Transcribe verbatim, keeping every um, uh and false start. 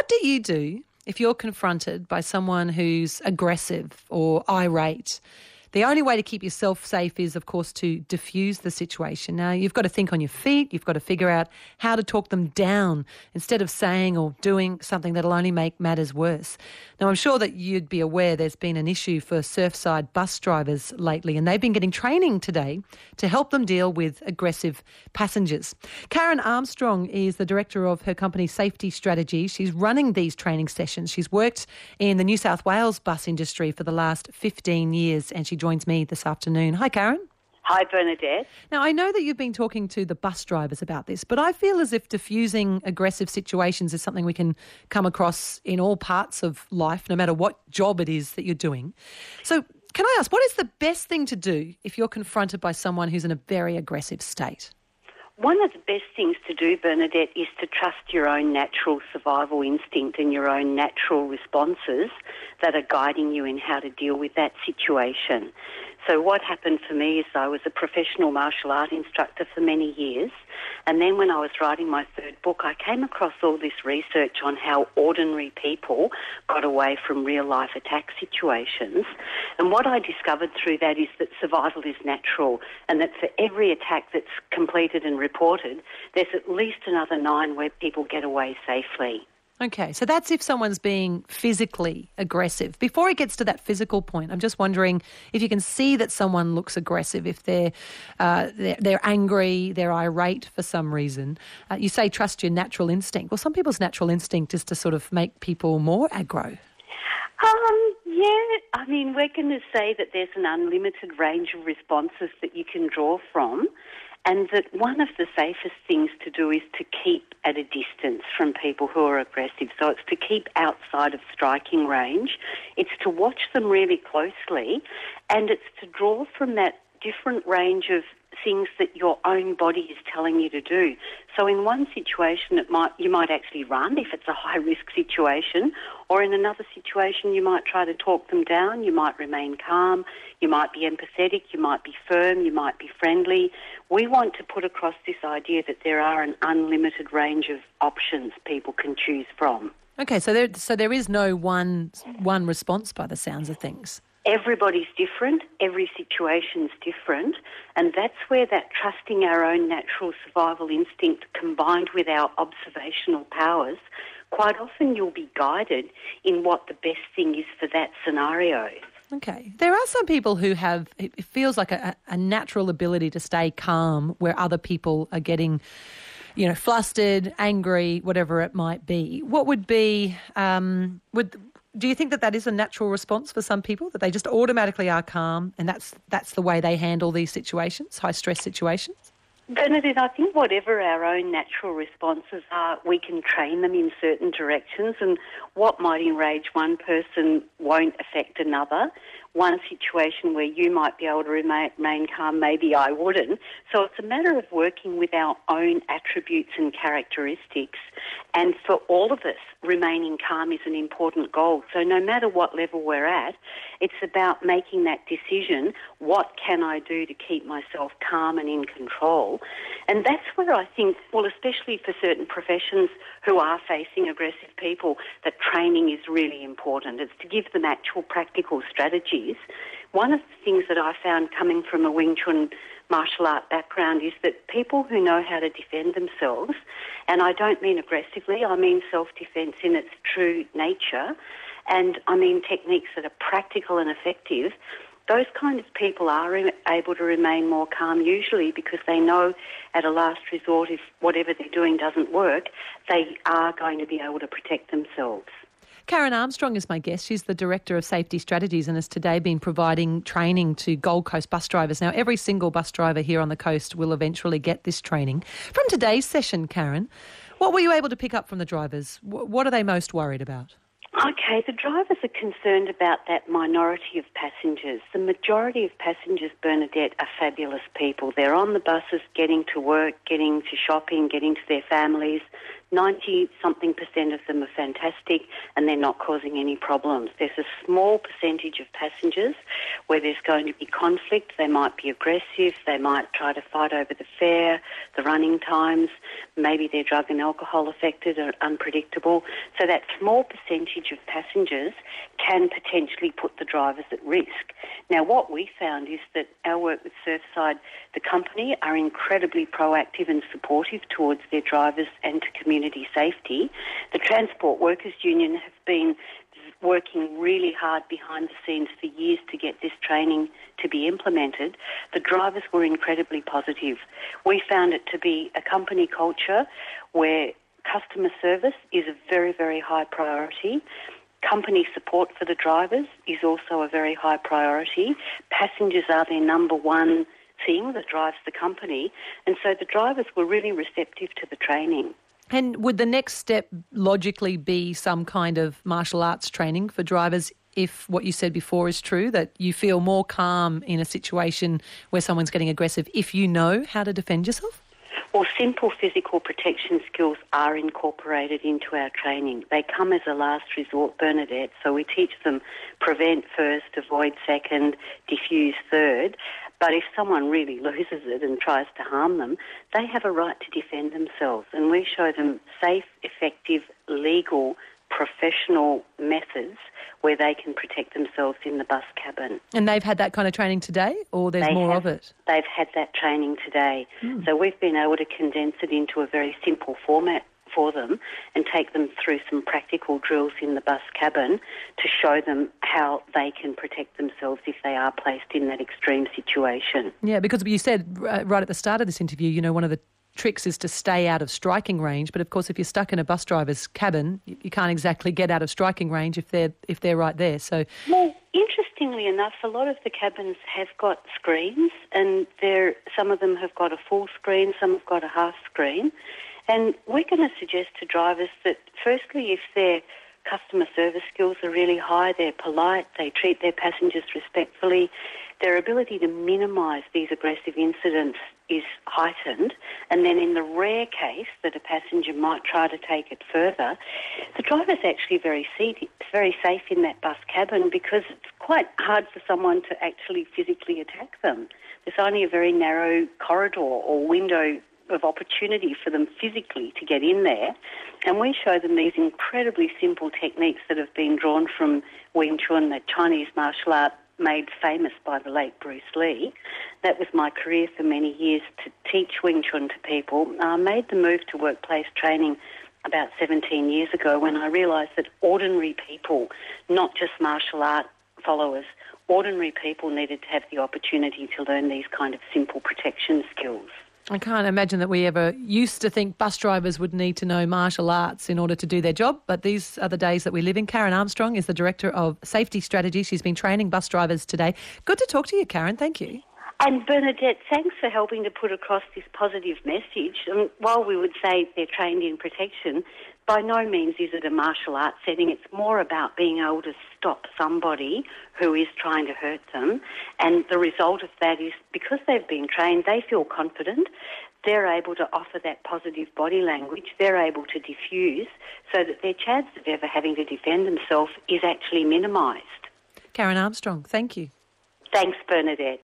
What do you do if you're confronted by someone who's aggressive or irate? The only way to keep yourself safe is, of course, to diffuse the situation. Now, you've got to think on your feet. You've got to figure out how to talk them down instead of saying or doing something that'll only make matters worse. Now, I'm sure that you'd be aware there's been an issue for Surfside bus drivers lately, and they've been getting training today to help them deal with aggressive passengers. Karen Armstrong is the director of her company Safety Strategy. She's running these training sessions. She's worked in the New South Wales bus industry for the last fifteen years, and she joins me this afternoon. Hi, Karen. Hi, Bernadette. Now, I know that you've been talking to the bus drivers about this, but I feel as if diffusing aggressive situations is something we can come across in all parts of life, no matter what job it is that you're doing. So can I ask, what is the best thing to do if you're confronted by someone who's in a very aggressive state? One of the best things to do, Bernadette, is to trust your own natural survival instinct and your own natural responses that are guiding you in how to deal with that situation. So what happened for me is I was a professional martial art instructor for many years, and then when I was writing my third book, I came across all this research on how ordinary people got away from real-life attack situations. And what I discovered through that is that survival is natural, and that for every attack that's completed and reported, there's at least another nine where people get away safely. Okay, so that's if someone's being physically aggressive. Before it gets to that physical point, I'm just wondering if you can see that someone looks aggressive, if they're uh, they're, they're angry, they're irate for some reason. Uh, you say trust your natural instinct. Well, some people's natural instinct is to sort of make people more aggro. Um, yeah, I mean, we're going to say that there's an unlimited range of responses that you can draw from, and that one of the safest things to do is to keep at a distance from people who are aggressive. So it's to keep outside of striking range. It's to watch them really closely, and it's to draw from that different range of things that your own body is telling you to do. So in one situation, it might you might actually run if it's a high-risk situation, or in another situation, you might try to talk them down, you might remain calm, you might be empathetic, you might be firm, you might be friendly. We want to put across this idea that there are an unlimited range of options people can choose from. Okay, so there, so there is no one one response by the sounds of things. Everybody's different, every situation's different, and that's where that trusting our own natural survival instinct combined with our observational powers, quite often you'll be guided in what the best thing is for that scenario. Okay. There are some people who have, it feels like a, a natural ability to stay calm where other people are getting, you know, flustered, angry, whatever it might be. What would be, um, would... Do you think that that is a natural response for some people, that they just automatically are calm and that's that's the way they handle these situations, high-stress situations? Bernadette, I think whatever our own natural responses are, we can train them in certain directions, and what might enrage one person won't affect another. One situation where you might be able to remain, remain calm, maybe I wouldn't. So it's a matter of working with our own attributes and characteristics, and for all of us, remaining calm is an important goal. So no matter what level we're at, it's about making that decision, what can I do to keep myself calm and in control? And that's where I think, well, especially for certain professions who are facing aggressive people, that training is really important. It's to give them actual practical strategies. One of the things that I found coming from a Wing Chun martial art background is that people who know how to defend themselves, and I don't mean aggressively, I mean self-defense in its true nature, and I mean techniques that are practical and effective, those kind of people are able to remain more calm usually because they know at a last resort if whatever they're doing doesn't work, they are going to be able to protect themselves. Karen Armstrong is my guest. She's the Director of Safety Strategies and has today been providing training to Gold Coast bus drivers. Now, every single bus driver here on the coast will eventually get this training. From today's session, Karen, what were you able to pick up from the drivers? What are they most worried about? Okay, the drivers are concerned about that minority of passengers. The majority of passengers, Bernadette, are fabulous people. They're on the buses getting to work, getting to shopping, getting to their families. ninety-something percent of them are fantastic and they're not causing any problems. There's a small percentage of passengers where there's going to be conflict. They might be aggressive. They might try to fight over the fare, the running times. Maybe they're drug and alcohol affected or unpredictable. So that small percentage of passengers can potentially put the drivers at risk. Now, what we found is that our work with Surfside, the company, are incredibly proactive and supportive towards their drivers and to community safety. The Transport Workers Union have been working really hard behind the scenes for years to get this training to be implemented. The drivers were incredibly positive. We found it to be a company culture where customer service is a very, very high priority. Company support for the drivers is also a very high priority. Passengers are their number one thing that drives the company. And so the drivers were really receptive to the training. And would the next step logically be some kind of martial arts training for drivers if what you said before is true, that you feel more calm in a situation where someone's getting aggressive if you know how to defend yourself? Well, simple physical protection skills are incorporated into our training. They come as a last resort, Bernadette, so we teach them prevent first, avoid second, diffuse third. But if someone really loses it and tries to harm them, they have a right to defend themselves. And we show them safe, effective, legal, professional methods where they can protect themselves in the bus cabin. And they've had that kind of training today, or there's they more have, of it? They've had that training today. Mm. So we've been able to condense it into a very simple format for them and take them through some practical drills in the bus cabin to show them how they can protect themselves if they are placed in that extreme situation. Yeah, because you said right at the start of this interview, you know, one of the tricks is to stay out of striking range, but of course if you're stuck in a bus driver's cabin, you can't exactly get out of striking range if they're if they're right there. So, well, interestingly enough, a lot of the cabins have got screens, and they're, some of them have got a full screen, some have got a half screen, and we're going to suggest to drivers that firstly, if their customer service skills are really high, they're polite, they treat their passengers respectfully, their ability to minimise these aggressive incidents is heightened, and then in the rare case that a passenger might try to take it further, the driver's actually very seat, very safe in that bus cabin because it's quite hard for someone to actually physically attack them. There's only a very narrow corridor or window of opportunity for them physically to get in there, and we show them these incredibly simple techniques that have been drawn from Wing Chun, the Chinese martial art made famous by the late Bruce Lee. That was my career for many years, to teach Wing Chun to people. I made the move to workplace training about seventeen years ago when I realised that ordinary people, not just martial art followers, ordinary people needed to have the opportunity to learn these kind of simple protection skills. I can't imagine that we ever used to think bus drivers would need to know martial arts in order to do their job, but these are the days that we live in. Karen Armstrong is the Director of Safety Strategy. She's been training bus drivers today. Good to talk to you, Karen. Thank you. And Bernadette, thanks for helping to put across this positive message. And while we would say they're trained in protection, by no means is it a martial arts setting. It's more about being able to stop somebody who is trying to hurt them. And the result of that is because they've been trained, they feel confident. They're able to offer that positive body language. They're able to diffuse so that their chance of ever having to defend themselves is actually minimised. Karen Armstrong, thank you. Thanks, Bernadette.